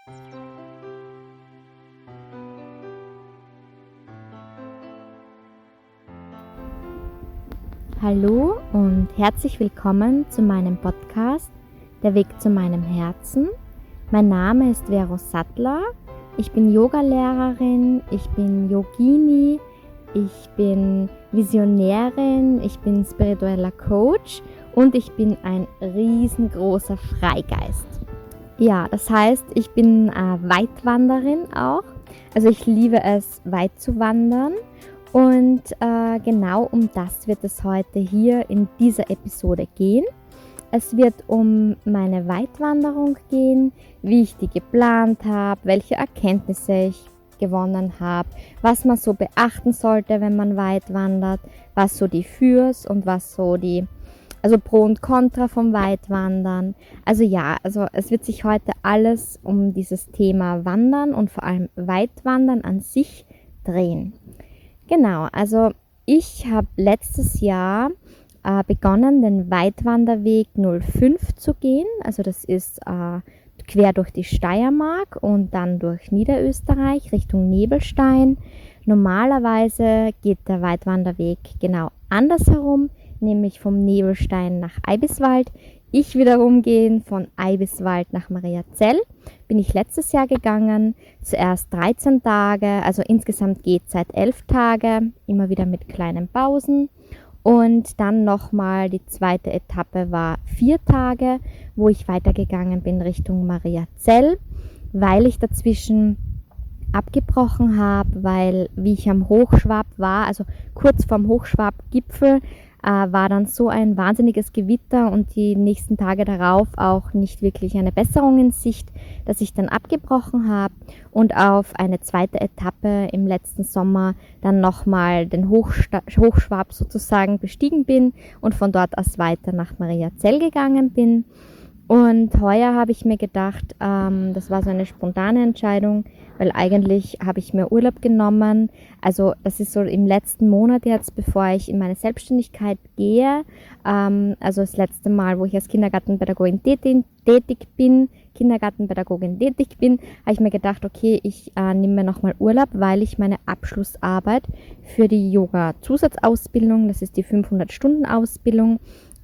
Hallo und herzlich willkommen zu meinem Podcast Der Weg zu meinem Herzen. Mein Name ist Vero Sattler. Ich bin Yogalehrerin, ich bin Yogini, ich bin Visionärin, ich bin spiritueller Coach und ich bin ein riesengroßer Freigeist. Ja, das heißt, ich bin Weitwanderin auch. Also ich liebe es, weit zu wandern. Und genau um das wird es heute hier in dieser Episode gehen. Es wird um meine Weitwanderung gehen, wie ich die geplant habe, welche Erkenntnisse ich gewonnen habe, was man so beachten sollte, wenn man weit wandert, was so die Fürs und was so also Pro und Contra vom Weitwandern. Also es wird sich heute alles um dieses Thema Wandern und vor allem Weitwandern an sich drehen. Genau, also ich habe letztes Jahr begonnen, den Weitwanderweg 05 zu gehen. Also das ist quer durch die Steiermark und dann durch Niederösterreich Richtung Nebelstein. Normalerweise geht der Weitwanderweg genau andersherum, nämlich vom Nebelstein nach Eibiswald. Ich wiederum gehe von Eibiswald nach Mariazell. Bin ich letztes Jahr gegangen, zuerst 13 Tage, also insgesamt geht es seit 11 Tage, immer wieder mit kleinen Pausen. Und dann nochmal die zweite Etappe war 4 Tage, wo ich weitergegangen bin Richtung Mariazell, weil ich dazwischen abgebrochen habe, weil wie ich am Hochschwab war, also kurz vorm Hochschwab-Gipfel, war dann so ein wahnsinniges Gewitter und die nächsten Tage darauf auch nicht wirklich eine Besserung in Sicht, dass ich dann abgebrochen habe und auf eine zweite Etappe im letzten Sommer dann nochmal den Hochschwab sozusagen bestiegen bin und von dort aus weiter nach Mariazell gegangen bin. Und heuer habe ich mir gedacht, das war so eine spontane Entscheidung, weil eigentlich habe ich mir Urlaub genommen. Also das ist so im letzten Monat jetzt, bevor ich in meine Selbstständigkeit gehe. Also das letzte Mal, wo ich als Kindergartenpädagogin tätig bin, habe ich mir gedacht, okay, ich nehme mir nochmal Urlaub, weil ich meine Abschlussarbeit für die Yoga-Zusatzausbildung, das ist die 500-Stunden-Ausbildung,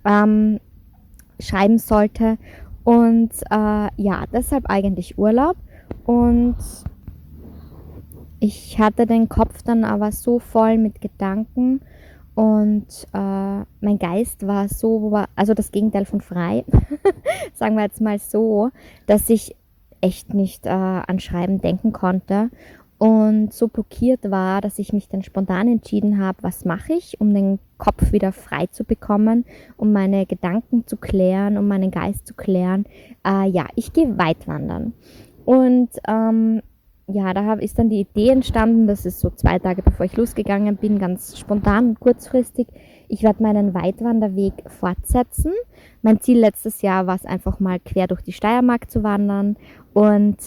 schreiben sollte und deshalb eigentlich Urlaub und ich hatte den Kopf dann aber so voll mit Gedanken und mein Geist war also das Gegenteil von frei, sagen wir jetzt mal so, dass ich echt nicht an Schreiben denken konnte und so blockiert war, dass ich mich dann spontan entschieden habe, was mache ich, um den Kopf wieder frei zu bekommen, um meine Gedanken zu klären, um meinen Geist zu klären. Ich gehe weitwandern. Und da ist dann die Idee entstanden, das ist so 2 Tage bevor ich losgegangen bin, ganz spontan und kurzfristig. Ich werde meinen Weitwanderweg fortsetzen. Mein Ziel letztes Jahr war es einfach mal quer durch die Steiermark zu wandern und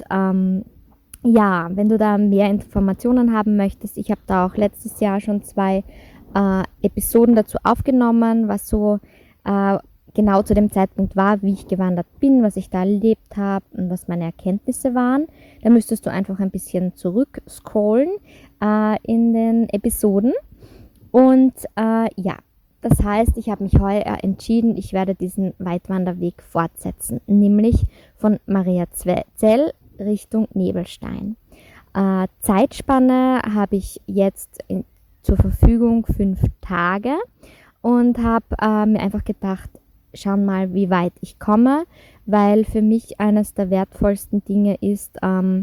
wenn du da mehr Informationen haben möchtest, ich habe da auch letztes Jahr schon 2 Episoden dazu aufgenommen, was so genau zu dem Zeitpunkt war, wie ich gewandert bin, was ich da erlebt habe und was meine Erkenntnisse waren. Da müsstest du einfach ein bisschen zurück scrollen in den Episoden. Und das heißt, ich habe mich heuer entschieden, ich werde diesen Weitwanderweg fortsetzen, nämlich von Mariazell Richtung Nebelstein. Zeitspanne habe ich jetzt zur Verfügung 5 Tage und habe mir einfach gedacht, schauen mal, wie weit ich komme, weil für mich eines der wertvollsten Dinge ist,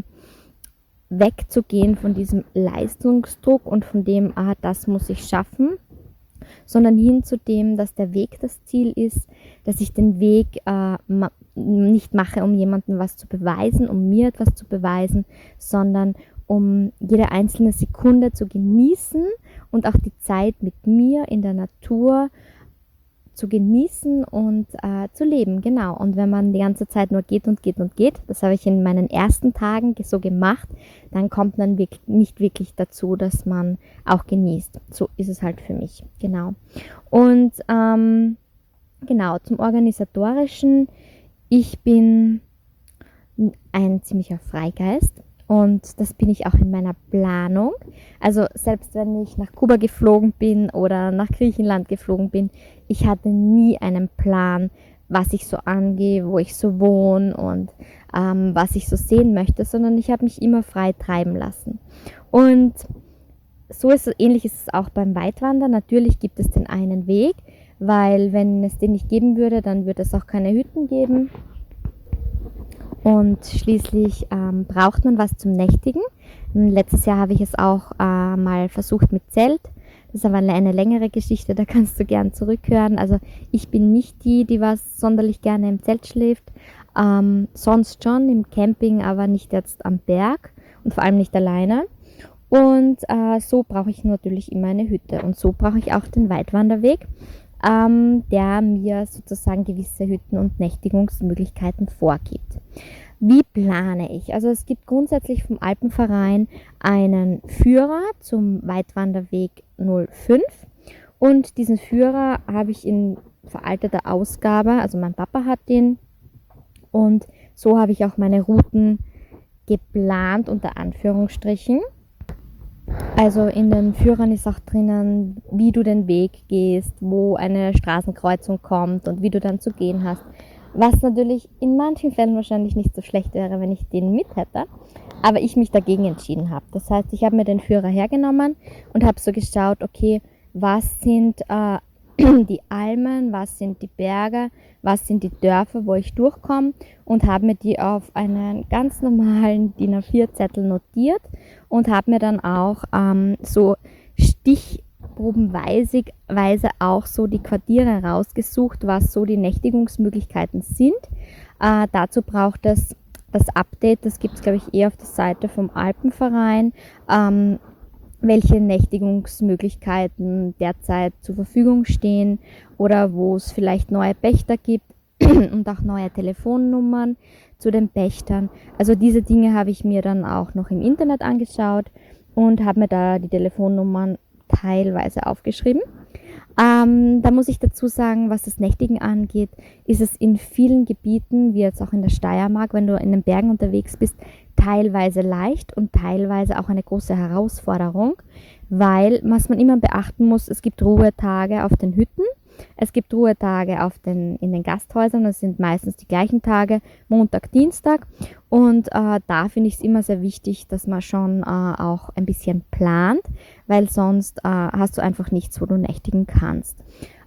wegzugehen von diesem Leistungsdruck und von dem, das muss ich schaffen, sondern hin zu dem, dass der Weg das Ziel ist, dass ich den Weg nicht mache, um jemandem was zu beweisen, um mir etwas zu beweisen, sondern um jede einzelne Sekunde zu genießen und auch die Zeit mit mir in der Natur zu genießen und zu leben, genau. Und wenn man die ganze Zeit nur geht und geht und geht, das habe ich in meinen ersten Tagen so gemacht, dann kommt man nicht wirklich dazu, dass man auch genießt. So ist es halt für mich, genau. Und genau, zum Organisatorischen, ich bin ein ziemlicher Freigeist und das bin ich auch in meiner Planung. Also selbst wenn ich nach Kuba geflogen bin oder nach Griechenland geflogen bin, ich hatte nie einen Plan, was ich so angehe, wo ich so wohne und was ich so sehen möchte, sondern ich habe mich immer frei treiben lassen. Und ähnlich ist es auch beim Weitwandern. Natürlich gibt es den einen Weg, weil wenn es den nicht geben würde, dann würde es auch keine Hütten geben. Und schließlich braucht man was zum Nächtigen. Letztes Jahr habe ich es auch mal versucht mit Zelt. Das ist aber eine längere Geschichte, da kannst du gern zurückhören. Also ich bin nicht die was sonderlich gerne im Zelt schläft. Sonst schon im Camping, aber nicht jetzt am Berg und vor allem nicht alleine. Und so brauche ich natürlich immer eine Hütte. Und so brauche ich auch den Weitwanderweg, der mir sozusagen gewisse Hütten- und Nächtigungsmöglichkeiten vorgibt. Wie plane ich? Also es gibt grundsätzlich vom Alpenverein einen Führer zum Weitwanderweg 05 und diesen Führer habe ich in veralteter Ausgabe, also mein Papa hat den und so habe ich auch meine Routen geplant unter Anführungsstrichen. Also in den Führern ist auch drinnen, wie du den Weg gehst, wo eine Straßenkreuzung kommt und wie du dann zu gehen hast. Was natürlich in manchen Fällen wahrscheinlich nicht so schlecht wäre, wenn ich den mit hätte, aber ich mich dagegen entschieden habe. Das heißt, ich habe mir den Führer hergenommen und habe so geschaut, okay, was sind die Almen, was sind die Berge, was sind die Dörfer, wo ich durchkomme und habe mir die auf einen ganz normalen DIN A4-Zettel notiert und habe mir dann auch so stichprobenweise auch so die Quartiere rausgesucht, was so die Nächtigungsmöglichkeiten sind. Dazu braucht es das Update, das gibt es glaube ich eher auf der Seite vom Alpenverein, welche Nächtigungsmöglichkeiten derzeit zur Verfügung stehen oder wo es vielleicht neue Pächter gibt und auch neue Telefonnummern zu den Pächtern. Also diese Dinge habe ich mir dann auch noch im Internet angeschaut und habe mir da die Telefonnummern teilweise aufgeschrieben. Da muss ich dazu sagen, was das Nächtigen angeht, ist es in vielen Gebieten, wie jetzt auch in der Steiermark, wenn du in den Bergen unterwegs bist, teilweise leicht und teilweise auch eine große Herausforderung, weil was man immer beachten muss, es gibt Ruhetage auf den Hütten, es gibt Ruhetage in den Gasthäusern, das sind meistens die gleichen Tage, Montag, Dienstag und da finde ich es immer sehr wichtig, dass man schon auch ein bisschen plant, weil sonst hast du einfach nichts, wo du nächtigen kannst.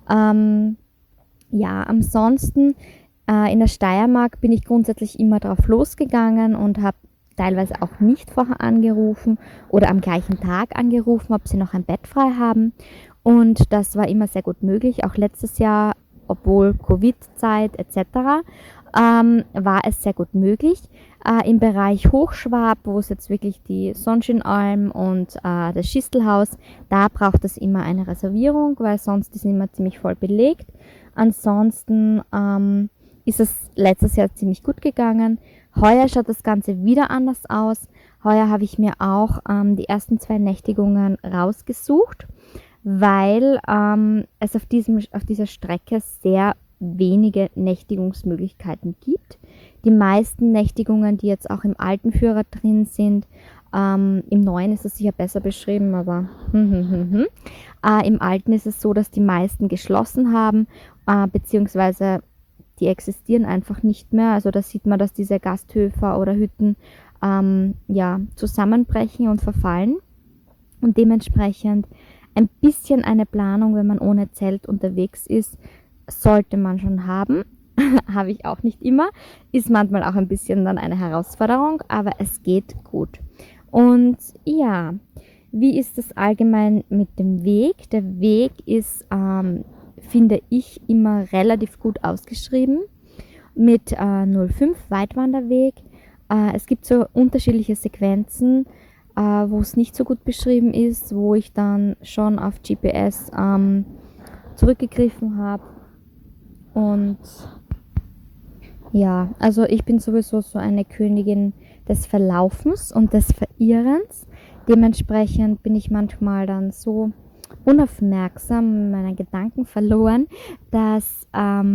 Ja, ansonsten in der Steiermark bin ich grundsätzlich immer drauf losgegangen und habe teilweise auch nicht vorher angerufen oder am gleichen Tag angerufen, ob sie noch ein Bett frei haben. Und das war immer sehr gut möglich. Auch letztes Jahr, obwohl Covid-Zeit etc., war es sehr gut möglich. Im Bereich Hochschwab, wo es jetzt wirklich die Sonnschönalm und das Schistelhaus, da braucht es immer eine Reservierung, weil sonst ist es immer ziemlich voll belegt. Ansonsten ist es letztes Jahr ziemlich gut gegangen. Heuer schaut das Ganze wieder anders aus. Heuer habe ich mir auch die ersten 2 Nächtigungen rausgesucht, weil es auf dieser Strecke sehr wenige Nächtigungsmöglichkeiten gibt. Die meisten Nächtigungen, die jetzt auch im alten Führer drin sind, im neuen ist es sicher besser beschrieben, aber im alten ist es so, dass die meisten geschlossen haben, beziehungsweise die existieren einfach nicht mehr. Also da sieht man, dass diese Gasthöfe oder Hütten zusammenbrechen und verfallen. Und dementsprechend ein bisschen eine Planung, wenn man ohne Zelt unterwegs ist, sollte man schon haben. Habe ich auch nicht immer. Ist manchmal auch ein bisschen dann eine Herausforderung, aber es geht gut. Und ja, wie ist es allgemein mit dem Weg? Der Weg ist, finde ich, immer relativ gut ausgeschrieben mit 05 Weitwanderweg. Es gibt so unterschiedliche Sequenzen, wo es nicht so gut beschrieben ist, wo ich dann schon auf GPS zurückgegriffen habe. Und ja, also ich bin sowieso so eine Königin des Verlaufens und des Verirrens. Dementsprechend bin ich manchmal dann so unaufmerksam, in meinen Gedanken verloren, dass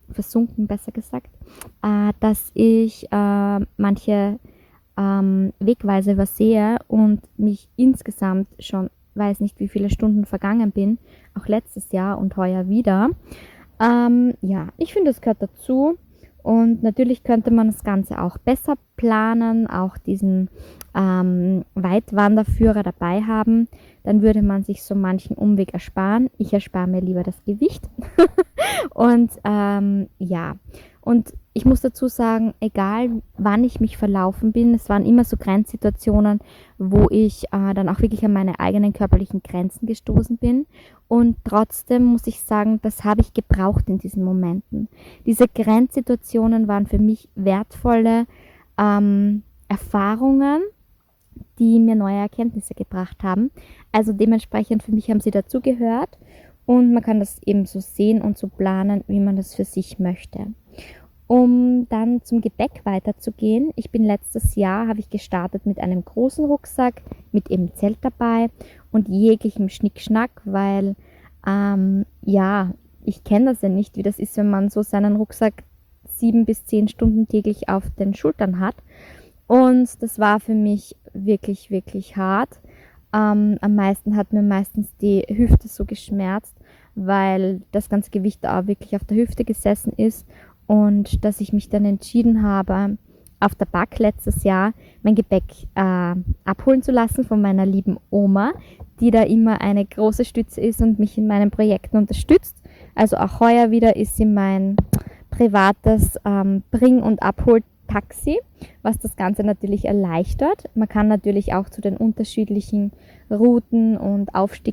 versunken, besser gesagt, dass ich manche Wegweise übersehe und mich insgesamt schon, weiß nicht wie viele Stunden vergangen bin, auch letztes Jahr und heuer wieder. Ja, ich finde, es gehört dazu. Und natürlich könnte man das Ganze auch besser planen, auch diesen Weitwanderführer dabei haben. Dann würde man sich so manchen Umweg ersparen. Ich erspare mir lieber das Gewicht. Und ja, und ich muss dazu sagen, egal wann ich mich verlaufen bin, es waren immer so Grenzsituationen, wo ich dann auch wirklich an meine eigenen körperlichen Grenzen gestoßen bin. Und trotzdem muss ich sagen, das habe ich gebraucht in diesen Momenten. Diese Grenzsituationen waren für mich wertvolle Erfahrungen, die mir neue Erkenntnisse gebracht haben. Also dementsprechend für mich haben sie dazugehört und man kann das eben so sehen und so planen, wie man das für sich möchte. Um dann zum Gepäck weiterzugehen, ich bin letztes Jahr, habe ich gestartet mit einem großen Rucksack, mit eben Zelt dabei und jeglichem Schnickschnack, weil ja, ich kenne das ja nicht, wie das ist, wenn man so seinen Rucksack 7 bis 10 Stunden täglich auf den Schultern hat. Und das war für mich wirklich, wirklich hart. Am meisten hat mir meistens die Hüfte so geschmerzt, weil das ganze Gewicht auch wirklich auf der Hüfte gesessen ist und dass ich mich dann entschieden habe, auf der BAK letztes Jahr mein Gepäck abholen zu lassen von meiner lieben Oma, die da immer eine große Stütze ist und mich in meinen Projekten unterstützt. Also auch heuer wieder ist sie mein privates Bring- und Abholtaxi, was das Ganze natürlich erleichtert. Man kann natürlich auch zu den unterschiedlichen Routen und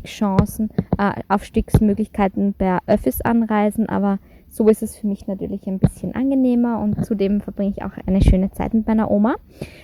Aufstiegsmöglichkeiten per Öffis anreisen, aber so ist es für mich natürlich ein bisschen angenehmer und zudem verbringe ich auch eine schöne Zeit mit meiner Oma.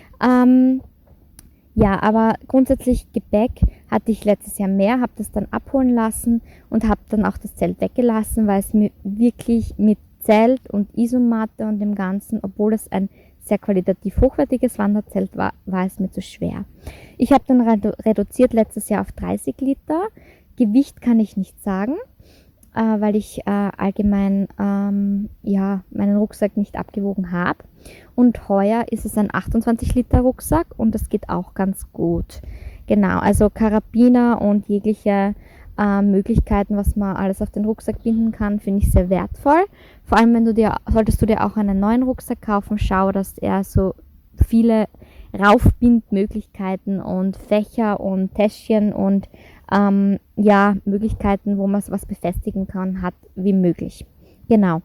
Ja, aber grundsätzlich Gepäck hatte ich letztes Jahr mehr, habe das dann abholen lassen und habe dann auch das Zelt weggelassen, weil es mir wirklich mit Zelt und Isomatte und dem Ganzen, obwohl es ein sehr qualitativ hochwertiges Wanderzelt war, war es mir zu schwer. Ich habe dann reduziert letztes Jahr auf 30 Liter. Gewicht kann ich nicht sagen, weil ich allgemein ja, meinen Rucksack nicht abgewogen habe. Und heuer ist es ein 28 Liter Rucksack und das geht auch ganz gut. Genau, also Karabiner und jegliche Möglichkeiten, was man alles auf den Rucksack binden kann, finde ich sehr wertvoll. Vor allem, solltest du dir auch einen neuen Rucksack kaufen, schau, dass er so viele Raufbindmöglichkeiten und Fächer und Täschchen und ja, Möglichkeiten, wo man was befestigen kann, hat, wie möglich. Genau.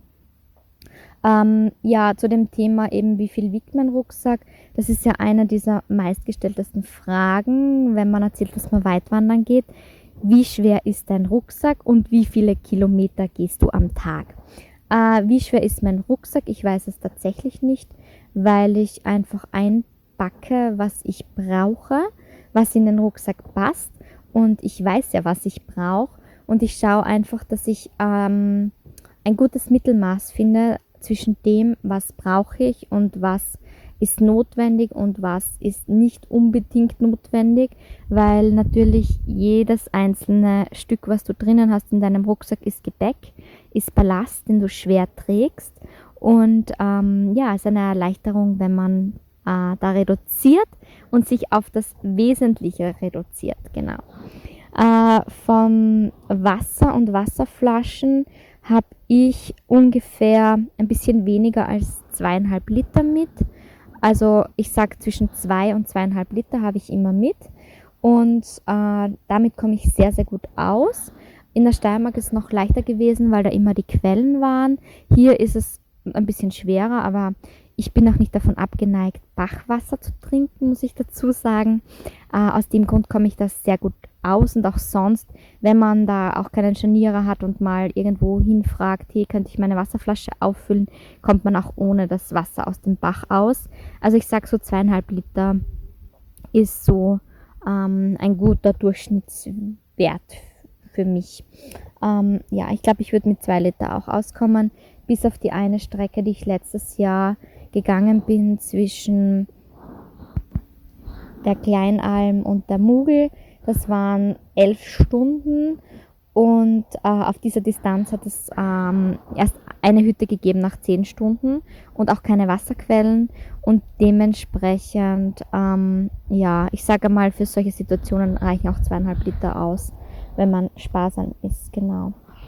Ja, zu dem Thema eben, wie viel wiegt mein Rucksack? Das ist ja eine dieser meistgestelltesten Fragen, wenn man erzählt, dass man weitwandern geht. Wie schwer ist dein Rucksack und wie viele Kilometer gehst du am Tag? Wie schwer ist mein Rucksack? Ich weiß es tatsächlich nicht, weil ich einfach einpacke, was ich brauche, was in den Rucksack passt. Und ich weiß ja, was ich brauche. Und ich schaue einfach, dass ich ein gutes Mittelmaß finde zwischen dem, was brauche ich und was ist notwendig und was ist nicht unbedingt notwendig, weil natürlich jedes einzelne Stück, was du drinnen hast in deinem Rucksack, ist Gepäck, ist Ballast, den du schwer trägst. Und ja, es ist eine Erleichterung, wenn man da reduziert und sich auf das Wesentliche reduziert. Genau. Von Wasser und Wasserflaschen habe ich ungefähr ein bisschen weniger als 2,5 Liter mit. Also ich sage zwischen 2 und 2,5 Liter habe ich immer mit und damit komme ich sehr, sehr gut aus. In der Steiermark ist es noch leichter gewesen, weil da immer die Quellen waren. Hier ist es ein bisschen schwerer, aber ich bin auch nicht davon abgeneigt, Bachwasser zu trinken, muss ich dazu sagen. Aus dem Grund komme ich da sehr gut aus und auch sonst, wenn man da auch keinen Scharnierer hat und mal irgendwo hinfragt, hey, könnte ich meine Wasserflasche auffüllen, kommt man auch ohne das Wasser aus dem Bach aus. Also ich sage so 2,5 Liter ist so ein guter Durchschnittswert für mich. Ja, ich glaube, ich würde mit 2 Liter auch auskommen, bis auf die eine Strecke, die ich letztes Jahr gegangen bin zwischen der Kleinalm und der Mugel. Das waren 11 Stunden und auf dieser Distanz hat es erst eine Hütte gegeben nach 10 Stunden und auch keine Wasserquellen und dementsprechend, ja, ich sage mal, für solche Situationen reichen auch 2,5 Liter aus, wenn man sparsam ist, genau.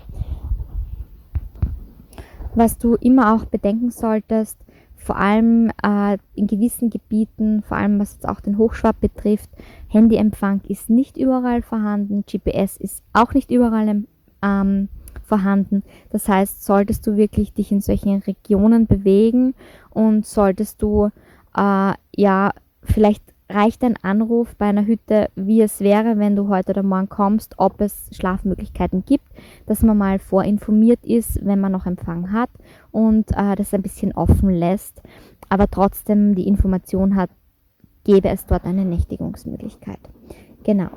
Was du immer auch bedenken solltest, vor allem in gewissen Gebieten, vor allem was jetzt auch den Hochschwab betrifft, Handyempfang ist nicht überall vorhanden, GPS ist auch nicht überall vorhanden. Das heißt, solltest du wirklich dich in solchen Regionen bewegen und solltest du, ja, vielleicht reicht ein Anruf bei einer Hütte, wie es wäre, wenn du heute oder morgen kommst, ob es Schlafmöglichkeiten gibt, dass man mal vorinformiert ist, wenn man noch Empfang hat und das ein bisschen offen lässt, aber trotzdem die Information hat, gäbe es dort eine Nächtigungsmöglichkeit. Genau.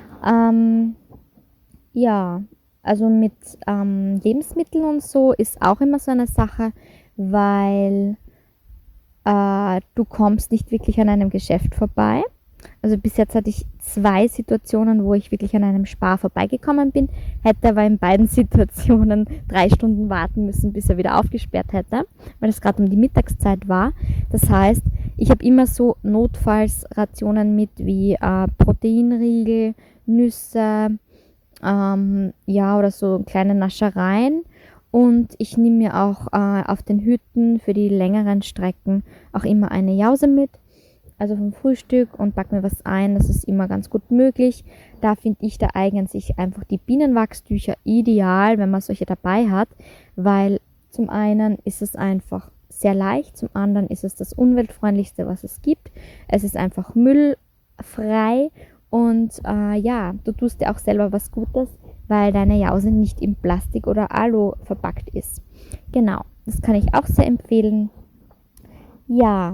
Ja, also mit Lebensmitteln und so ist auch immer so eine Sache, weil du kommst nicht wirklich an einem Geschäft vorbei. Also bis jetzt hatte ich 2 Situationen, wo ich wirklich an einem Spar vorbeigekommen bin, hätte aber in beiden Situationen 3 Stunden warten müssen, bis er wieder aufgesperrt hätte, weil es gerade um die Mittagszeit war. Das heißt, ich habe immer so Notfallsrationen mit wie Proteinriegel, Nüsse, ja, oder so kleine Naschereien. Und ich nehme mir auch auf den Hütten für die längeren Strecken auch immer eine Jause mit, also vom Frühstück, und packe mir was ein. Das ist immer ganz gut möglich. Da finde ich, da eignen sich einfach die Bienenwachstücher ideal, wenn man solche dabei hat, weil zum einen ist es einfach sehr leicht, zum anderen ist es das umweltfreundlichste, was es gibt. Es ist einfach müllfrei und ja, du tust dir auch selber was Gutes, weil deine Jause nicht in Plastik oder Alu verpackt ist. Genau, das kann ich auch sehr empfehlen. Ja,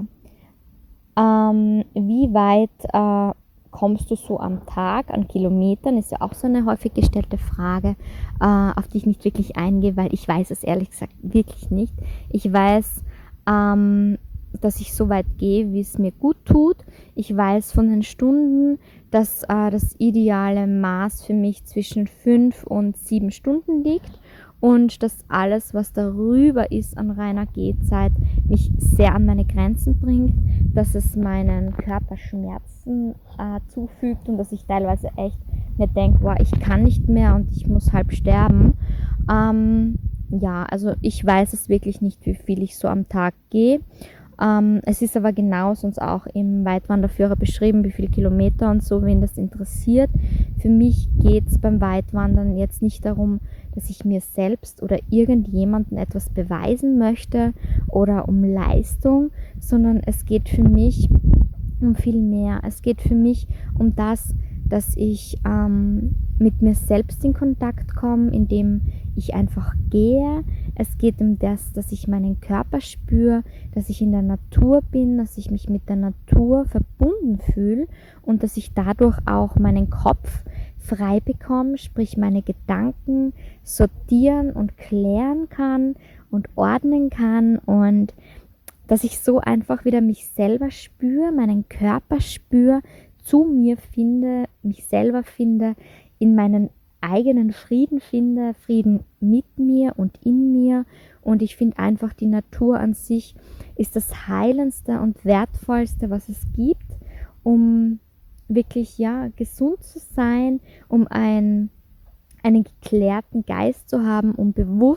wie weit kommst du so am Tag an Kilometern? Ist ja auch so eine häufig gestellte Frage, auf die ich nicht wirklich eingehe, weil ich weiß es ehrlich gesagt wirklich nicht. Ich weiß, dass ich so weit gehe, wie es mir gut tut. Ich weiß von den Stunden, dass das ideale Maß für mich zwischen 5 und 7 Stunden liegt und dass alles, was darüber ist an reiner Gehzeit, mich sehr an meine Grenzen bringt, dass es meinen Körper Schmerzen zufügt und dass ich teilweise echt mir denke, wow, ich kann nicht mehr und ich muss halb sterben. Ja, also ich weiß es wirklich nicht, wie viel ich so am Tag gehe. Es ist aber genau sonst auch im Weitwanderführer beschrieben, wie viele Kilometer und so, wen das interessiert. Für mich geht es beim Weitwandern jetzt nicht darum, dass ich mir selbst oder irgendjemandem etwas beweisen möchte oder um Leistung, sondern es geht für mich um viel mehr. Es geht für mich um das, dass ich mit mir selbst in Kontakt komme, indem ich einfach gehe. Es geht um das, dass ich meinen Körper spüre, dass ich in der Natur bin, dass ich mich mit der Natur verbunden fühle und dass ich dadurch auch meinen Kopf frei bekomme, sprich meine Gedanken sortieren und klären kann und ordnen kann und dass ich so einfach wieder mich selber spüre, meinen Körper spüre, zu mir finde, mich selber finde, in meinen eigenen Frieden finde, Frieden mit mir und in mir. Und ich finde einfach, die Natur an sich ist das Heilendste und Wertvollste, was es gibt, um wirklich ja gesund zu sein, um einen geklärten Geist zu haben, um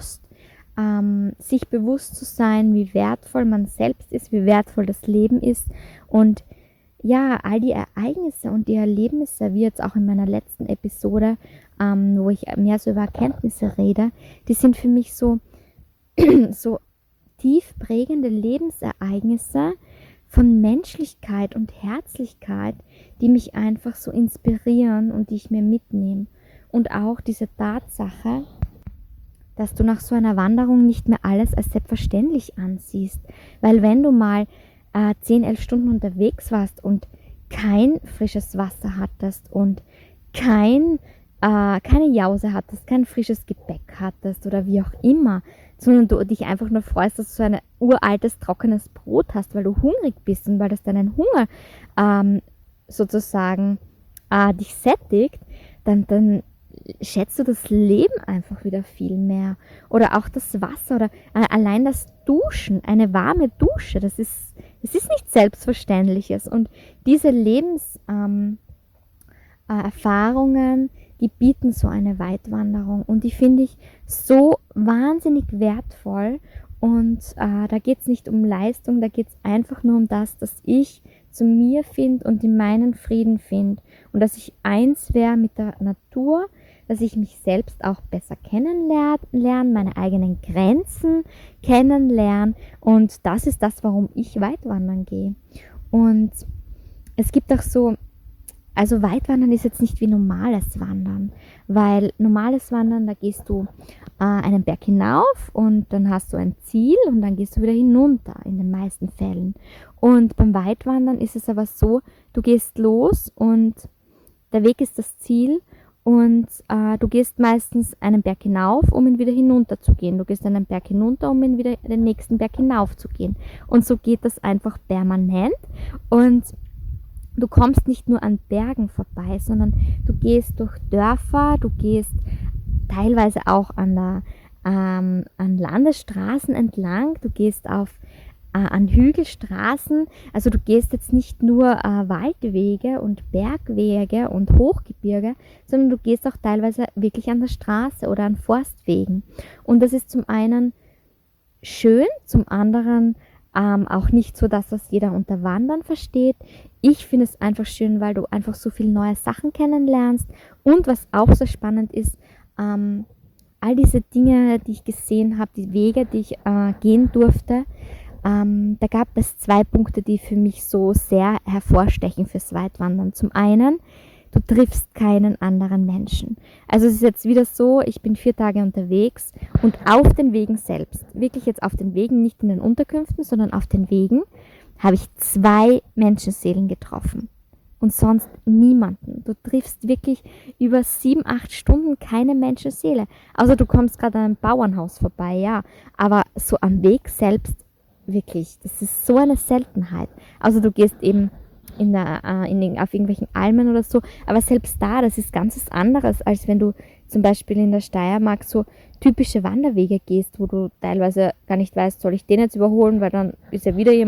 sich bewusst zu sein, wie wertvoll man selbst ist, wie wertvoll das Leben ist und ja, all die Ereignisse und die Erlebnisse, wie jetzt auch in meiner letzten Episode, wo ich mehr so über Erkenntnisse rede, die sind für mich so, so tief prägende Lebensereignisse von Menschlichkeit und Herzlichkeit, die mich einfach so inspirieren und die ich mir mitnehme. Und auch diese Tatsache, dass du nach so einer Wanderung nicht mehr alles als selbstverständlich ansiehst. Weil wenn du mal 10, 11 Stunden unterwegs warst und kein frisches Wasser hattest und keine Jause hattest, kein frisches Gepäck hattest oder wie auch immer, sondern du dich einfach nur freust, dass du so ein uraltes, trockenes Brot hast, weil du hungrig bist und weil das deinen Hunger sozusagen dich sättigt, dann schätzt du das Leben einfach wieder viel mehr. Oder auch das Wasser oder allein das Duschen, eine warme Dusche, das ist nichts Selbstverständliches. Und diese Erfahrungen, die bieten so eine Weitwanderung und die finde ich so wahnsinnig wertvoll. Und da geht es nicht um Leistung, da geht es einfach nur um das, dass ich zu mir finde und in meinen Frieden finde und dass ich eins wäre mit der Natur, dass ich mich selbst auch besser kennenlerne, meine eigenen Grenzen kennenlerne, und das ist das, warum ich weitwandern gehe. Und es gibt auch so, also Weitwandern ist jetzt nicht wie normales Wandern, weil normales Wandern, da gehst du einen Berg hinauf und dann hast du ein Ziel und dann gehst du wieder hinunter, in den meisten Fällen. Und beim Weitwandern ist es aber so, du gehst los und der Weg ist das Ziel und du gehst meistens einen Berg hinauf, um ihn wieder hinunter zu gehen. Du gehst einen Berg hinunter, um ihn wieder den nächsten Berg hinauf zu gehen. Und so geht das einfach permanent. Und du kommst nicht nur an Bergen vorbei, sondern du gehst durch Dörfer, du gehst teilweise auch an Landesstraßen entlang, du gehst an Hügelstraßen, also du gehst jetzt nicht nur Waldwege und Bergwege und Hochgebirge, sondern du gehst auch teilweise wirklich an der Straße oder an Forstwegen. Und das ist zum einen schön, zum anderen auch nicht so das, was jeder unter Wandern versteht. Ich finde es einfach schön, weil du einfach so viele neue Sachen kennenlernst. Und was auch so spannend ist, all diese Dinge, die ich gesehen habe, die Wege, die ich gehen durfte, da gab es 2 Punkte, die für mich so sehr hervorstechen fürs Weitwandern. Zum einen, du triffst keinen anderen Menschen. Also es ist jetzt wieder so, ich bin 4 Tage unterwegs und auf den Wegen selbst, wirklich jetzt auf den Wegen, nicht in den Unterkünften, sondern auf den Wegen, habe ich 2 Menschenseelen getroffen und sonst niemanden. Du triffst wirklich über 7, 8 Stunden keine Menschenseele. Also du kommst gerade an einem Bauernhaus vorbei, ja, aber so am Weg selbst wirklich, das ist so eine Seltenheit. Also du gehst eben auf irgendwelchen Almen oder so, aber selbst da, das ist ganz was anderes, als wenn du zum Beispiel in der Steiermark so typische Wanderwege gehst, wo du teilweise gar nicht weißt, soll ich den jetzt überholen, weil dann ist ja wieder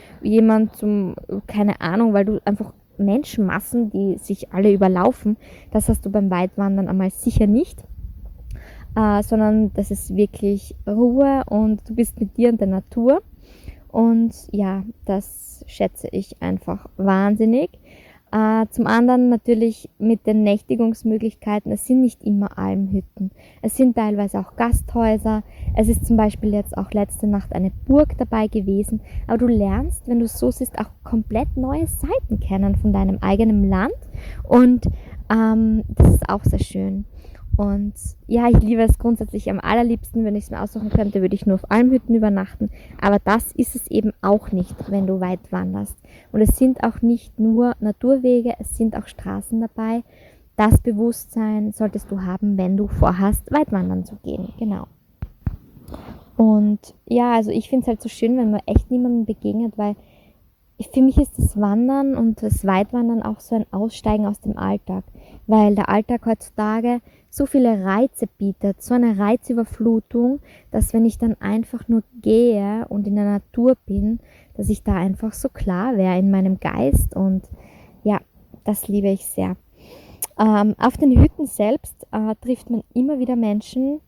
keine Ahnung, weil du einfach Menschenmassen, die sich alle überlaufen, das hast du beim Weitwandern einmal sicher nicht, sondern das ist wirklich Ruhe und du bist mit dir und der Natur. Und ja, das schätze ich einfach wahnsinnig. Zum anderen natürlich mit den Nächtigungsmöglichkeiten. Es sind nicht immer Almhütten. Es sind teilweise auch Gasthäuser. Es ist zum Beispiel jetzt auch letzte Nacht eine Burg dabei gewesen. Aber du lernst, wenn du es so siehst, auch komplett neue Seiten kennen von deinem eigenen Land. Und das ist auch sehr schön. Und ja, ich liebe es grundsätzlich am allerliebsten, wenn ich es mir aussuchen könnte, würde ich nur auf Almhütten übernachten. Aber das ist es eben auch nicht, wenn du weit wanderst. Und es sind auch nicht nur Naturwege, es sind auch Straßen dabei. Das Bewusstsein solltest du haben, wenn du vorhast, weit wandern zu gehen. Genau. Und ja, also ich finde es halt so schön, wenn man echt niemandem begegnet, weil für mich ist das Wandern und das Weitwandern auch so ein Aussteigen aus dem Alltag, weil der Alltag heutzutage so viele Reize bietet, so eine Reizüberflutung, dass wenn ich dann einfach nur gehe und in der Natur bin, dass ich da einfach so klar wäre in meinem Geist, und ja, das liebe ich sehr. Auf den Hütten selbst trifft man immer wieder Menschen,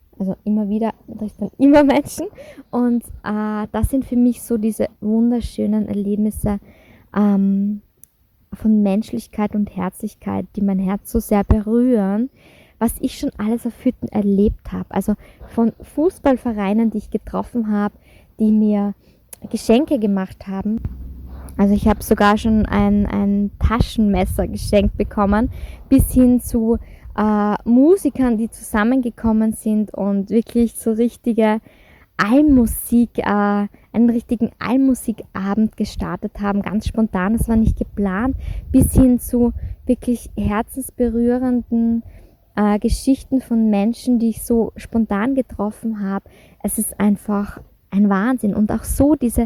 und das sind für mich so diese wunderschönen Erlebnisse von Menschlichkeit und Herzlichkeit, die mein Herz so sehr berühren, was ich schon alles auf Hütten erlebt habe. Also von Fußballvereinen, die ich getroffen habe, die mir Geschenke gemacht haben. Also ich habe sogar schon ein Taschenmesser geschenkt bekommen, bis hin zu Musikern, die zusammengekommen sind und wirklich so richtige Almmusik, einen richtigen Almmusikabend gestartet haben, ganz spontan, das war nicht geplant, bis hin zu wirklich herzensberührenden Geschichten von Menschen, die ich so spontan getroffen habe. Es ist einfach ein Wahnsinn, und auch so diese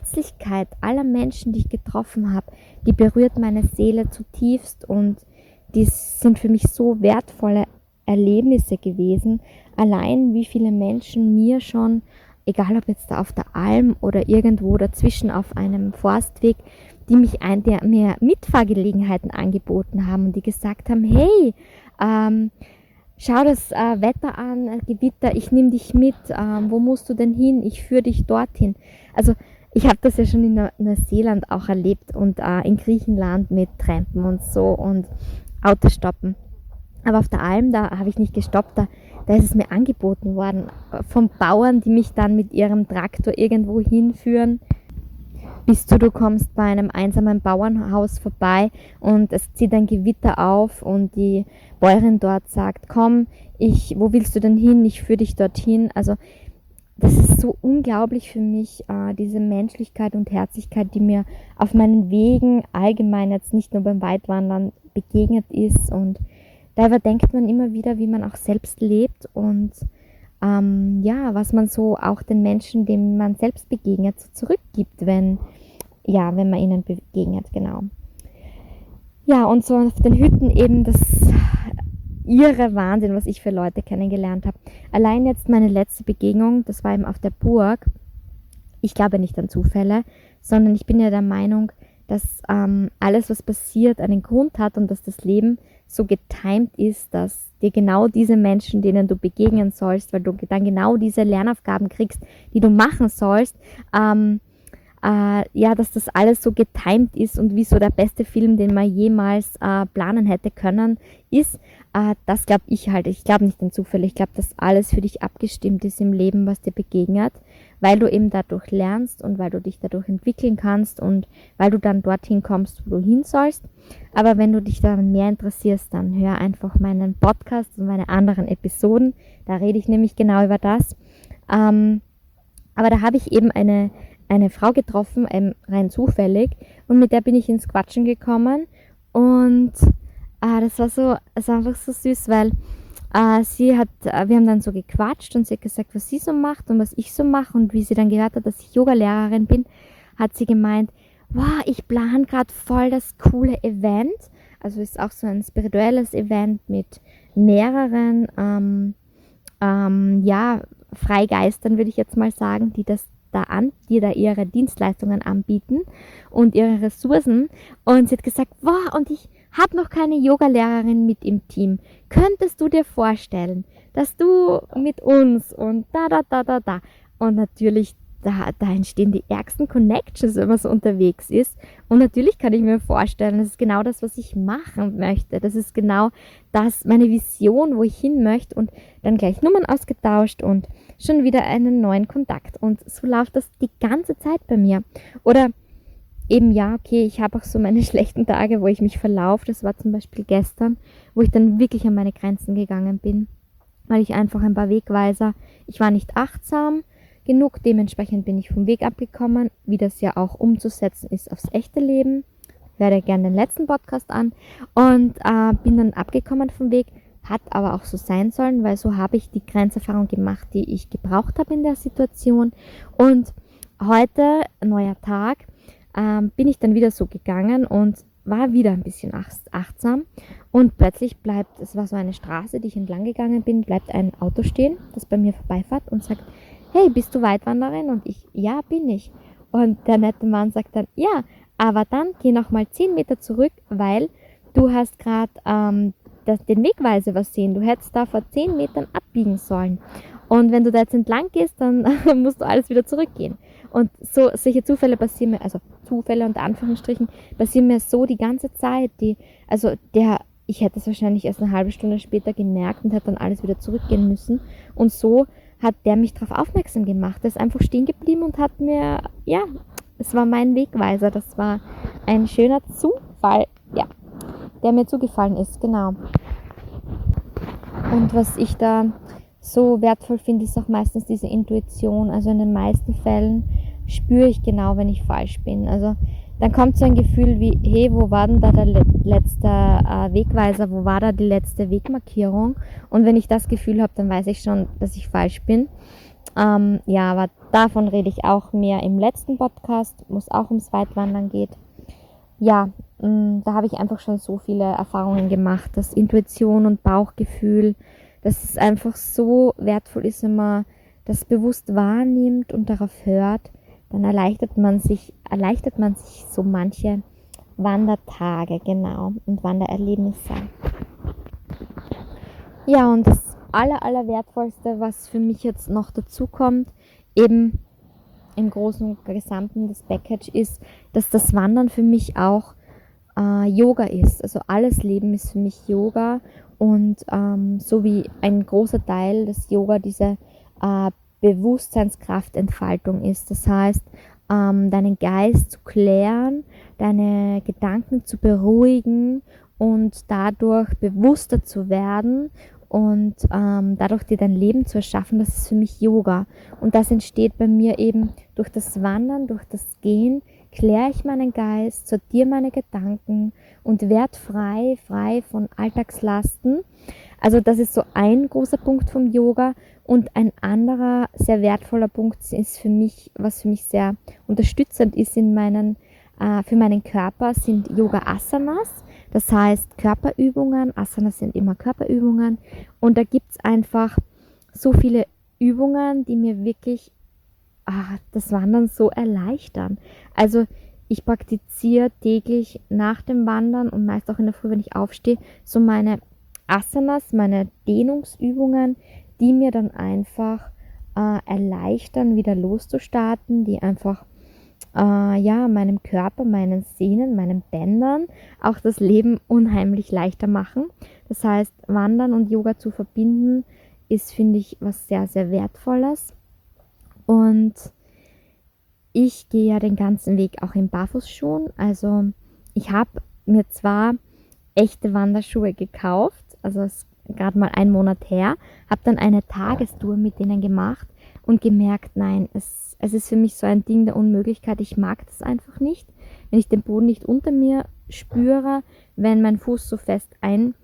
Herzlichkeit aller Menschen, die ich getroffen habe, die berührt meine Seele zutiefst, und die sind für mich so wertvolle Erlebnisse gewesen. Allein wie viele Menschen mir schon, egal ob jetzt da auf der Alm oder irgendwo dazwischen auf einem Forstweg, die mir Mitfahrgelegenheiten angeboten haben und die gesagt haben, hey, schau das Wetter an, Gewitter, ich nehme dich mit, wo musst du denn hin, ich führe dich dorthin. Also ich habe das ja schon in Neuseeland auch erlebt und in Griechenland mit Trampen und so und Autostoppen. Aber auf der Alm, da habe ich nicht gestoppt, da ist es mir angeboten worden von Bauern, die mich dann mit ihrem Traktor irgendwo hinführen, bis du kommst bei einem einsamen Bauernhaus vorbei und es zieht ein Gewitter auf und die Bäuerin dort sagt, komm, wo willst du denn hin? Ich führe dich dorthin. Also das ist so unglaublich für mich, diese Menschlichkeit und Herzlichkeit, die mir auf meinen Wegen allgemein jetzt nicht nur beim Weitwandern begegnet ist. Und da überdenkt man immer wieder, wie man auch selbst lebt und was man so auch den Menschen, denen man selbst begegnet, so zurückgibt, wenn man ihnen begegnet, genau. Ja, und so auf den Hütten eben das irre Wahnsinn, was ich für Leute kennengelernt habe. Allein jetzt meine letzte Begegnung, das war eben auf der Burg. Ich glaube nicht an Zufälle, sondern ich bin ja der Meinung, dass alles, was passiert, einen Grund hat und dass das Leben so getimt ist, dass dir genau diese Menschen, denen du begegnen sollst, weil du dann genau diese Lernaufgaben kriegst, die du machen sollst, dass das alles so getimt ist und wie so der beste Film, den man jemals planen hätte können, ist, das glaube ich halt. Ich glaube nicht an Zufälle. Ich glaube, dass alles für dich abgestimmt ist im Leben, was dir begegnet, weil du eben dadurch lernst und weil du dich dadurch entwickeln kannst und weil du dann dorthin kommst, wo du hin sollst. Aber wenn du dich daran mehr interessierst, dann hör einfach meinen Podcast und meine anderen Episoden. Da rede ich nämlich genau über das. Aber da habe ich eben eine Frau getroffen, rein zufällig, und mit der bin ich ins Quatschen gekommen und das war einfach so süß, weil wir haben dann so gequatscht und sie hat gesagt, was sie so macht und was ich so mache, und wie sie dann gehört hat, dass ich Yogalehrerin bin, hat sie gemeint, wow, ich plane gerade voll das coole Event, also ist auch so ein spirituelles Event mit mehreren Freigeistern, würde ich jetzt mal sagen, die da ihre Dienstleistungen anbieten und ihre Ressourcen. Und sie hat gesagt, wow, und ich habe noch keine Yogalehrerin mit im Team. Könntest du dir vorstellen, dass du mit uns und da. Und natürlich, da entstehen die ärgsten Connections, wenn man so unterwegs ist. Und natürlich kann ich mir vorstellen, das ist genau das, was ich machen möchte. Das ist genau das, meine Vision, wo ich hin möchte. Und dann gleich Nummern ausgetauscht und schon wieder einen neuen Kontakt. Und so läuft das die ganze Zeit bei mir. Oder eben, ich habe auch so meine schlechten Tage, wo ich mich verlaufe. Das war zum Beispiel gestern, wo ich dann wirklich an meine Grenzen gegangen bin, weil ich einfach ein paar Wegweiser, ich war nicht achtsam genug, dementsprechend bin ich vom Weg abgekommen, wie das ja auch umzusetzen ist aufs echte Leben. Ich werde gerne den letzten Podcast an und bin dann abgekommen vom Weg, hat aber auch so sein sollen, weil so habe ich die Grenzerfahrung gemacht, die ich gebraucht habe in der Situation. Und heute, neuer Tag, bin ich dann wieder so gegangen und war wieder ein bisschen achtsam und plötzlich es war so eine Straße, die ich entlang gegangen bin, bleibt ein Auto stehen, das bei mir vorbeifährt und sagt, hey, bist du Weitwanderin? Und ich, ja, bin ich. Und der nette Mann sagt dann, ja, aber dann geh nochmal 10 Meter zurück, weil du hast gerade den Wegweiser übersehen. Du hättest da vor 10 Metern abbiegen sollen. Und wenn du da jetzt entlang gehst, dann musst du alles wieder zurückgehen. Und solche Zufälle passieren mir, also Zufälle unter Anführungsstrichen, passieren mir so die ganze Zeit. Ich hätte es wahrscheinlich erst eine halbe Stunde später gemerkt und hätte dann alles wieder zurückgehen müssen. Und so hat der mich darauf aufmerksam gemacht. Er ist einfach stehen geblieben und hat mir, es war mein Wegweiser. Das war ein schöner Zufall, der mir zugefallen ist, genau. Und was ich da so wertvoll finde, ist auch meistens diese Intuition. Also in den meisten Fällen spüre ich genau, wenn ich falsch bin. Also dann kommt so ein Gefühl wie, hey, wo war denn da der letzte Wegweiser, wo war da die letzte Wegmarkierung? Und wenn ich das Gefühl habe, dann weiß ich schon, dass ich falsch bin. Aber davon rede ich auch mehr im letzten Podcast, wo es auch ums Weitwandern geht. Ja, da habe ich einfach schon so viele Erfahrungen gemacht, dass Intuition und Bauchgefühl, dass es einfach so wertvoll ist, wenn man das bewusst wahrnimmt und darauf hört, dann erleichtert man sich so manche Wandertage, genau, und Wandererlebnisse. Ja, und das Allerwertvollste, was für mich jetzt noch dazu kommt, eben im Großen und Gesamten das Package ist, dass das Wandern für mich auch Yoga ist. Also alles Leben ist für mich Yoga und so wie ein großer Teil des Yoga diese Bewusstseinskraftentfaltung ist. Das heißt, deinen Geist zu klären, deine Gedanken zu beruhigen und dadurch bewusster zu werden und dadurch dir dein Leben zu erschaffen, das ist für mich Yoga. Und das entsteht bei mir eben durch das Wandern, durch das Gehen, kläre ich meinen Geist, sortiere meine Gedanken und werde frei von Alltagslasten. Also das ist so ein großer Punkt vom Yoga. Und ein anderer sehr wertvoller Punkt ist für mich, was für mich sehr unterstützend ist für meinen Körper, sind Yoga-Asanas. Das heißt Körperübungen. Asanas sind immer Körperübungen. Und da gibt es einfach so viele Übungen, die mir wirklich das Wandern so erleichtern. Also ich praktiziere täglich nach dem Wandern und meist auch in der Früh, wenn ich aufstehe, so meine Asanas, meine Dehnungsübungen, die mir dann einfach erleichtern, wieder loszustarten, die einfach meinem Körper, meinen Sehnen, meinen Bändern auch das Leben unheimlich leichter machen. Das heißt, Wandern und Yoga zu verbinden, ist, finde ich, was sehr, sehr Wertvolles. Und ich gehe ja den ganzen Weg auch in Barfußschuhen. Also ich habe mir zwar echte Wanderschuhe gekauft, also es ist gerade mal 1 Monat her, habe dann eine Tagestour mit denen gemacht und gemerkt, nein, es ist für mich so ein Ding der Unmöglichkeit. Ich mag das einfach nicht, wenn ich den Boden nicht unter mir spüre, wenn mein Fuß so fest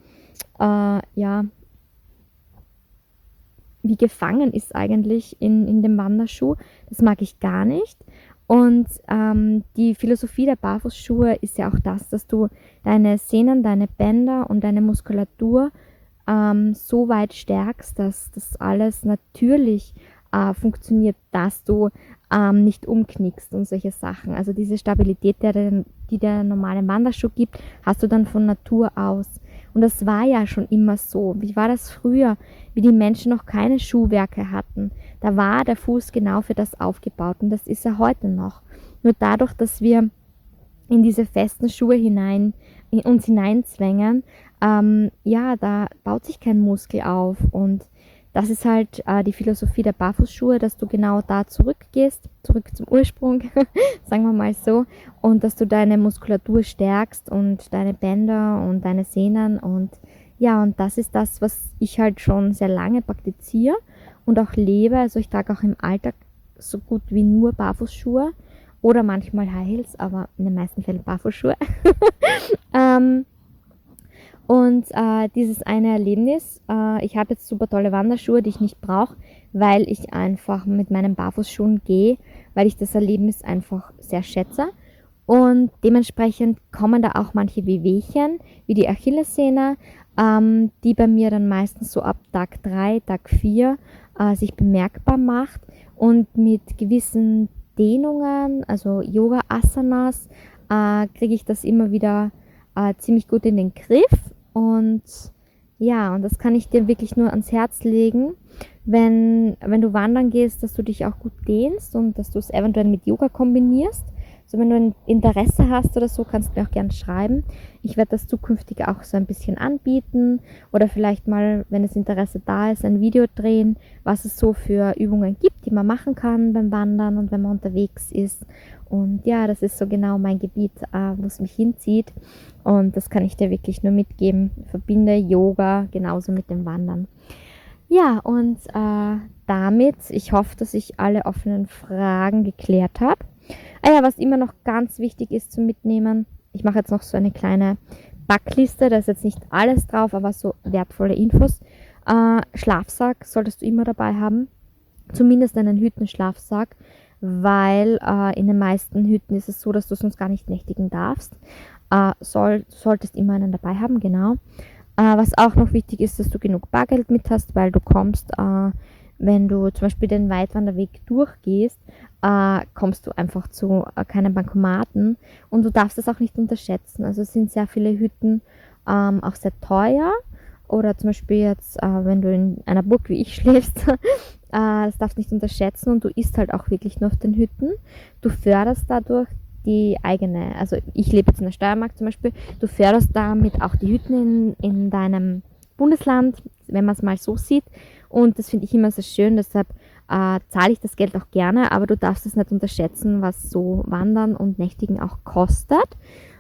wie gefangen ist eigentlich in dem Wanderschuh. Das mag ich gar nicht. Und die Philosophie der Barfußschuhe ist ja auch das, dass du deine Sehnen, deine Bänder und deine Muskulatur so weit stärkst, dass das alles natürlich funktioniert, dass du nicht umknickst und solche Sachen. Also diese Stabilität, die der normale Wanderschuh gibt, hast du dann von Natur aus. Und das war ja schon immer so. Wie war das früher, wie die Menschen noch keine Schuhwerke hatten? Da war der Fuß genau für das aufgebaut und das ist er heute noch. Nur dadurch, dass wir in diese festen Schuhe uns hineinzwängen, da baut sich kein Muskel auf. Und das ist halt die Philosophie der Barfußschuhe, dass du genau da zurückgehst, zurück zum Ursprung, sagen wir mal so, und dass du deine Muskulatur stärkst und deine Bänder und deine Sehnen und das ist das, was ich halt schon sehr lange praktiziere und auch lebe. Also ich trage auch im Alltag so gut wie nur Barfußschuhe oder manchmal High Heels, aber in den meisten Fällen Barfußschuhe. Dieses eine Erlebnis, ich habe jetzt super tolle Wanderschuhe, die ich nicht brauche, weil ich einfach mit meinen Barfußschuhen gehe, weil ich das Erlebnis einfach sehr schätze. Und dementsprechend kommen da auch manche Wehwehchen, wie die Achillessehne, die bei mir dann meistens so ab Tag 3, Tag 4 sich bemerkbar macht. Und mit gewissen Dehnungen, also Yoga-Asanas, kriege ich das immer wieder ziemlich gut in den Griff. Und das kann ich dir wirklich nur ans Herz legen, wenn du wandern gehst, dass du dich auch gut dehnst und dass du es eventuell mit Yoga kombinierst. Also wenn du ein Interesse hast oder so, kannst du mir auch gerne schreiben. Ich werde das zukünftig auch so ein bisschen anbieten oder vielleicht mal, wenn das Interesse da ist, ein Video drehen, was es so für Übungen gibt, die man machen kann beim Wandern und wenn man unterwegs ist. Und ja, das ist so genau mein Gebiet, wo es mich hinzieht. Und das kann ich dir wirklich nur mitgeben. Verbinde Yoga genauso mit dem Wandern. Ja, und damit, ich hoffe, dass ich alle offenen Fragen geklärt habe. Was immer noch ganz wichtig ist zu mitnehmen, ich mache jetzt noch so eine kleine Backliste, da ist jetzt nicht alles drauf, aber so wertvolle Infos. Schlafsack solltest du immer dabei haben, zumindest einen Hüttenschlafsack, weil in den meisten Hütten ist es so, dass du sonst gar nicht nächtigen darfst. Du solltest immer einen dabei haben, genau. Was auch noch wichtig ist, dass du genug Bargeld mit hast, weil du kommst, wenn du zum Beispiel den Weitwanderweg durchgehst, kommst du einfach zu keinen Bankomaten und du darfst das auch nicht unterschätzen. Also es sind sehr viele Hütten auch sehr teuer oder zum Beispiel jetzt, wenn du in einer Burg wie ich schläfst, das darfst du nicht unterschätzen und du isst halt auch wirklich nur auf den Hütten. Du förderst dadurch die eigene, also ich lebe jetzt in der Steiermark zum Beispiel, du förderst damit auch die Hütten in deinem Bundesland, wenn man es mal so sieht. Und das finde ich immer sehr schön, deshalb zahle ich das Geld auch gerne, aber du darfst es nicht unterschätzen, was so Wandern und Nächtigen auch kostet.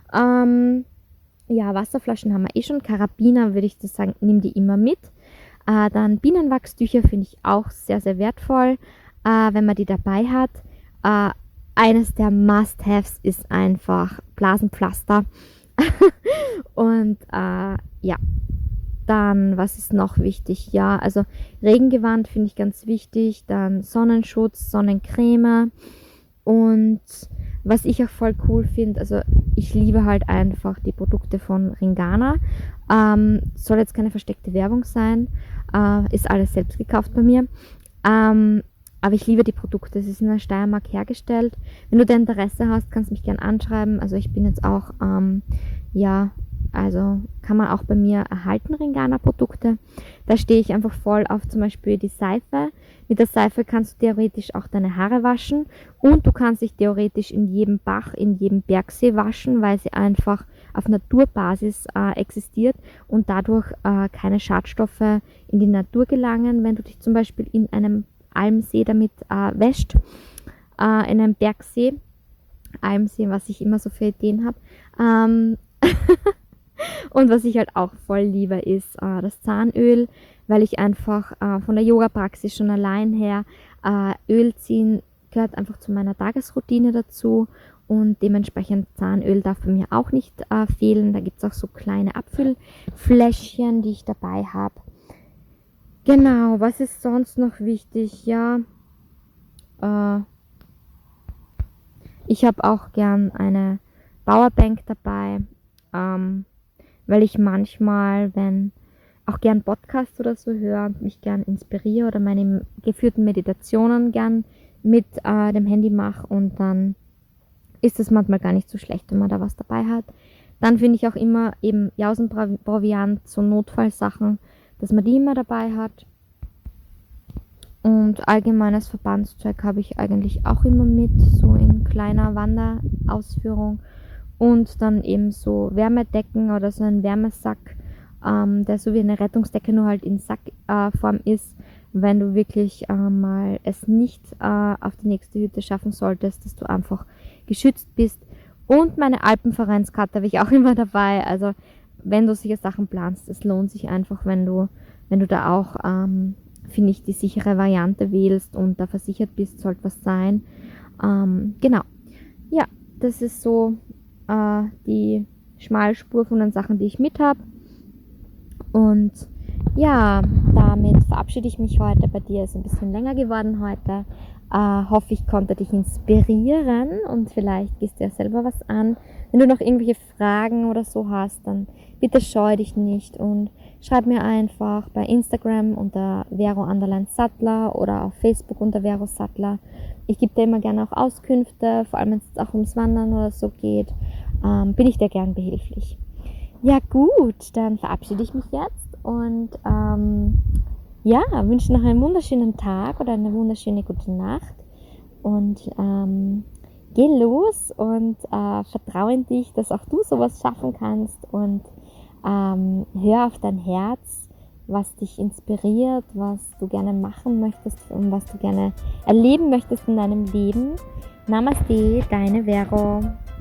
Ja, Wasserflaschen haben wir eh schon. Karabiner würde ich das sagen, nimm die immer mit. Dann Bienenwachstücher finde ich auch sehr, sehr wertvoll, wenn man die dabei hat. Eines der Must-Haves ist einfach Blasenpflaster. Und ja, dann, was ist noch wichtig? Ja, also Regengewand finde ich ganz wichtig. Dann Sonnenschutz, Sonnencreme. Und was ich auch voll cool finde, also ich liebe halt einfach die Produkte von Ringana. Soll jetzt keine versteckte Werbung sein. Ist alles selbst gekauft bei mir. Aber ich liebe die Produkte. Sie sind in der Steiermark hergestellt. Wenn du da Interesse hast, kannst du mich gerne anschreiben. Also ich bin jetzt auch, ja, also kann man auch bei mir erhalten, Ringana-Produkte. Da stehe ich einfach voll auf zum Beispiel die Seife. Mit der Seife kannst du theoretisch auch deine Haare waschen und du kannst dich theoretisch in jedem Bach, in jedem Bergsee waschen, weil sie einfach auf Naturbasis existiert und dadurch keine Schadstoffe in die Natur gelangen. Wenn du dich zum Beispiel in einem Almsee damit wäscht, in einem Bergsee, Almsee, was ich immer so für Ideen habe. Und was ich halt auch voll liebe, ist das Zahnöl, weil ich einfach von der Yoga-Praxis schon allein her Öl ziehen gehört einfach zu meiner Tagesroutine dazu und dementsprechend Zahnöl darf bei mir auch nicht fehlen. Da gibt es auch so kleine Abfüllfläschchen, die ich dabei habe. Genau, was ist sonst noch wichtig? Ja, ich habe auch gern eine Powerbank dabei, weil ich manchmal, wenn auch gern Podcasts oder so höre, mich gern inspiriere oder meine geführten Meditationen gern mit dem Handy mache und dann ist es manchmal gar nicht so schlecht, wenn man da was dabei hat. Dann finde ich auch immer eben Jausenproviant, so Notfallsachen, dass man die immer dabei hat. Und allgemeines Verbandszeug habe ich eigentlich auch immer mit, so in kleiner Wanderausführung. Und dann eben so Wärmedecken oder so ein Wärmesack, der so wie eine Rettungsdecke nur halt in Sackform ist, wenn du wirklich mal es nicht auf die nächste Hütte schaffen solltest, dass du einfach geschützt bist. Und meine Alpenvereinskarte habe ich auch immer dabei. Also wenn du solche Sachen planst, es lohnt sich einfach, wenn du da auch, finde ich, die sichere Variante wählst und da versichert bist, sollte was sein. Genau. Ja, das ist so die Schmalspur von den Sachen, die ich mit habe. Und ja, damit verabschiede ich mich heute bei dir. Ist ein bisschen länger geworden heute. Hoffe, ich konnte dich inspirieren und vielleicht gehst du ja selber was an. Wenn du noch irgendwelche Fragen oder so hast, dann bitte scheu dich nicht und schreib mir einfach bei Instagram unter Vero_Sattler oder auf Facebook unter Vero Sattler. Ich gebe dir immer gerne auch Auskünfte, vor allem wenn es auch ums Wandern oder so geht, bin ich dir gern behilflich. Ja gut, dann verabschiede ich mich jetzt und ja, wünsche noch einen wunderschönen Tag oder eine wunderschöne gute Nacht und geh los und vertraue in dich, dass auch du sowas schaffen kannst und hör auf dein Herz, was dich inspiriert, was du gerne machen möchtest und was du gerne erleben möchtest in deinem Leben. Namaste, deine Vero.